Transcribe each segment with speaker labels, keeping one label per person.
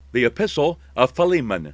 Speaker 1: The Epistle of Philemon.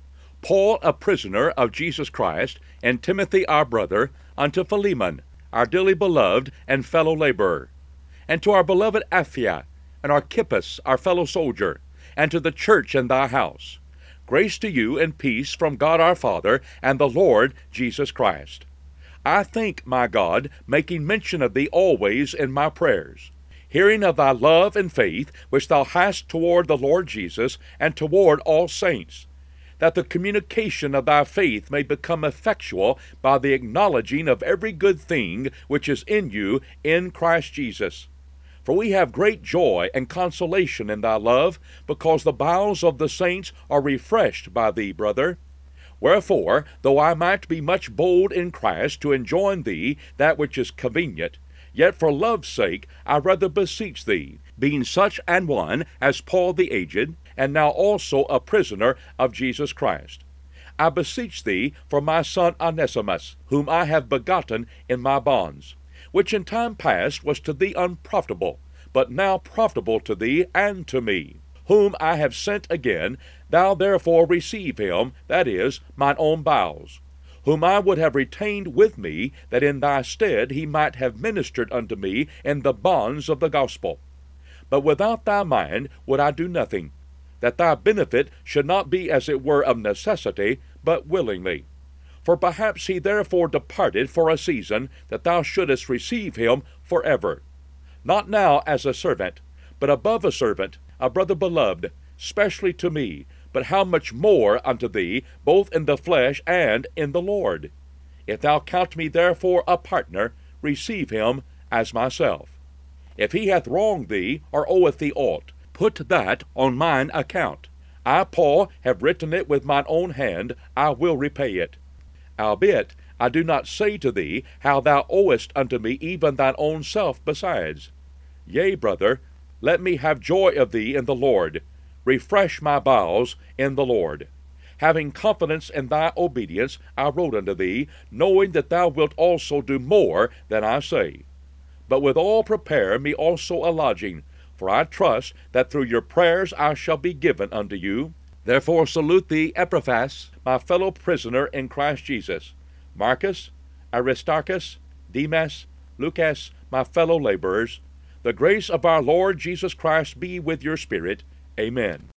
Speaker 1: Paul, a prisoner of Jesus Christ, and Timothy our brother, unto Philemon, our dearly beloved and fellow laborer, and to our beloved Apphia, and Archippus, our fellow soldier, and to the church in thy house. Grace to you and peace from God our Father and the Lord Jesus Christ. I think, my God, making mention of thee always in my prayers, hearing of thy love and faith which thou hast toward the Lord Jesus and toward all saints, that the communication of thy faith may become effectual by the acknowledging of every good thing which is in you in Christ Jesus. For we have great joy and consolation in thy love, because the bowels of the saints are refreshed by thee, brother. Wherefore, though I might be much bold in Christ to enjoin thee that which is convenient, yet for love's sake I rather beseech thee, being such an one as Paul the aged, and now also a prisoner of Jesus Christ. I beseech thee for my son Onesimus, whom I have begotten in my bonds, which in time past was to thee unprofitable, but now profitable to thee and to me, whom I have sent again. Thou therefore receive him, that is, mine own bowels, whom I would have retained with me, that in thy stead he might have ministered unto me in the bonds of the gospel. But without thy mind would I do nothing, that thy benefit should not be as it were of necessity, but willingly. For perhaps he therefore departed for a season, that thou shouldest receive him forever. Not now as a servant, but above a servant, a brother beloved, specially to me, but how much more unto thee, both in the flesh and in the Lord. If thou count me therefore a partner, receive him as myself. If he hath wronged thee, or oweth thee aught, put that on mine account. I, Paul, have written it with mine own hand, I will repay it. Albeit, I do not say to thee how thou owest unto me even thine own self besides. Yea, brother, let me have joy of thee in the Lord. Refresh my bowels in the Lord. Having confidence in thy obedience, I wrote unto thee, knowing that thou wilt also do more than I say. But withal prepare me also a lodging, for I trust that through your prayers I shall be given unto you. Therefore salute thee Epaphras, my fellow prisoner in Christ Jesus, Marcus, Aristarchus, Demas, Lucas, my fellow laborers. The grace of our Lord Jesus Christ be with your spirit. Amen.